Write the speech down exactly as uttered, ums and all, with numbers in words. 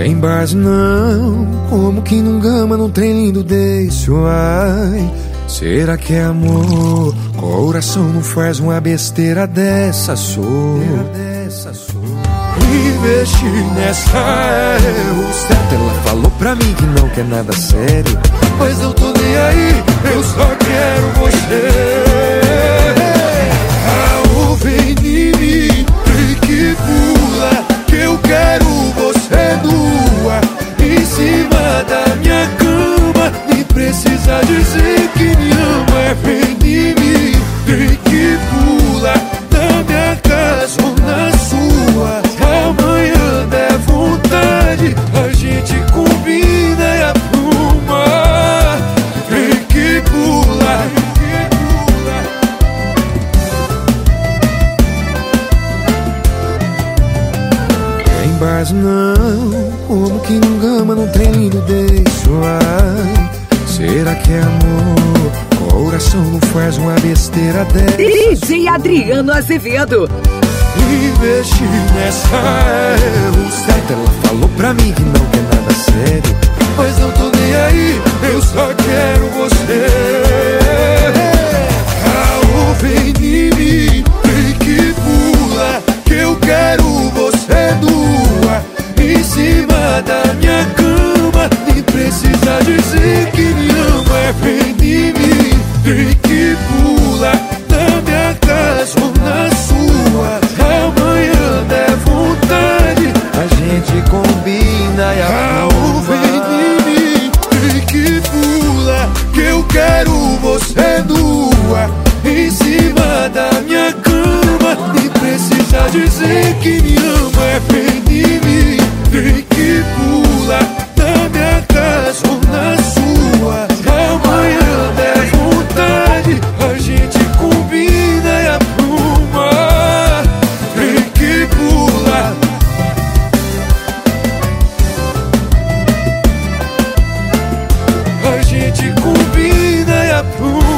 Tem base não, como que não gama num trem lindo desse, ai. Será que é amor? Coração não faz uma besteira dessa, sou investir nessa erro certo. Ela falou pra mim que não quer nada sério, mas eu tô nem aí, eu só quero você. Ah, vem em mim, que pula, que eu quero você nua, em cima da minha cama. Nem precisa dizer que me ama, é vem em mim, vem que pula, na minha casa ou na sua. Amanhã der vontade, a gente combina e apruma. Vem que pula, vem que pula. Tem base não, como que não gama num trem lindo desse, ai. Será que é amor? Coração não faz uma besteira dessa. D J Adriano Azevedo. Investir nessa erro certo. Ela falou pra mim que não quer nada sério, mas não tô nem aí, eu só quero você. Ah, vem em mim, vem que pula, que eu quero você nua, em cima da minha cama. Nem precisa dizer que me ama, é vem em mim, vem que pula, na minha casa ou na sua. Amanhã der vontade, a gente combina e arruma. Vem em mim, vem que pula, que eu quero você nua, em cima da minha cama. Nem precisa dizer que me ama, é vem em mim, vem que pula, na minha casa ou na sua. Amanhã der vontade, a gente combina e apruma. Vem que pula, a gente combina e apruma.